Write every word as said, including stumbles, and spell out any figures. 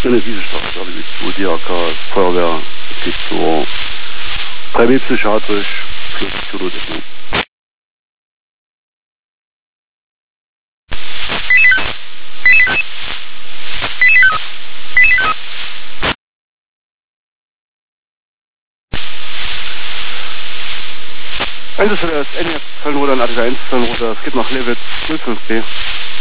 Eine Wiesenstraße, W zwei, D R K, Feuerwehr, geht zur drei B psychiatrisch, plus Psychotechnik. Einsatzstelle ist N F Zollenroder und A T eins Zollenroder, es geht nach Lewitz null fünf B.